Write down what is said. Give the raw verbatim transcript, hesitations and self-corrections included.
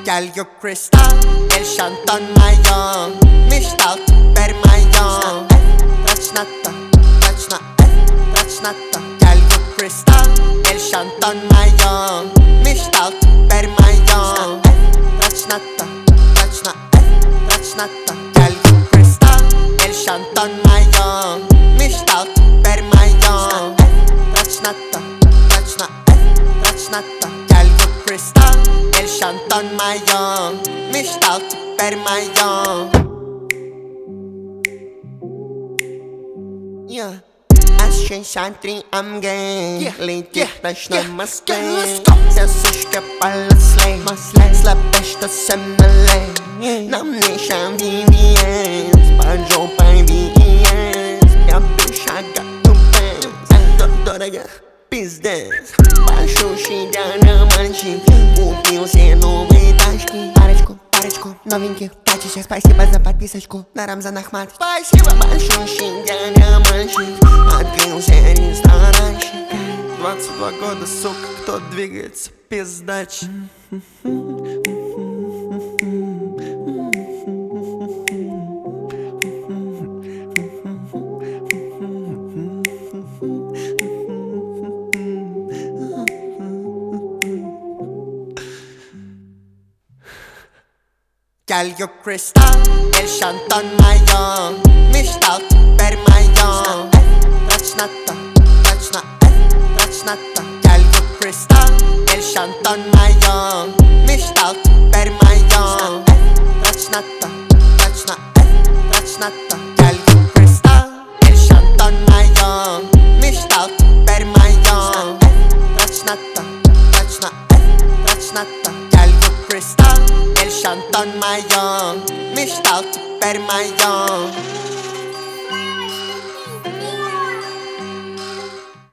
Girl, you crystal, el Shanton mayon. Mishtal, per mayon. Touch nata, touch na, touch nata. Girl, you crystal, el Shanton mayon. Mishtal, per mayon. Touch nata, touch na, touch nata. Girl, you crystal, el Shanton mayon. Mishtal, per mayon. Touch nata, touch na, touch nata. Girl, you crystal, el Shanton mayon. Mishtal, per mayon. Yeah. Ощущать три амге. Летит точно в Москве. Все сушка полослей. Слабешь, что со мной. Нам не шам ви ви эс. Под жопой ви ви эс. Я без шага тупец. Дорого, пиздец. Большущий диамантчик. Купил все новые тачки. Парочку, парочку новеньких тачек. Спасибо за подписочку на Рамзан Ахмат. Спасибо. Большущий диамантчик. Открылся ресторанчик. Двадцать два года, сука, кто двигается, пиздач. Girl, you crystal, el Shanton mayon. Mishtal, per mayon. Touch nata, touch na, touch nata. Girl, you crystal, el Shanton mayon. Mishtal, per mayon. Touch nata, touch na, touch nata. Girl, you crystal, el Shanton mayon. Mishtal, per mayon. Touch nata, touch na, touch nata. Girl, you crystal, el Shanton mayon. Mishtal, per mayon.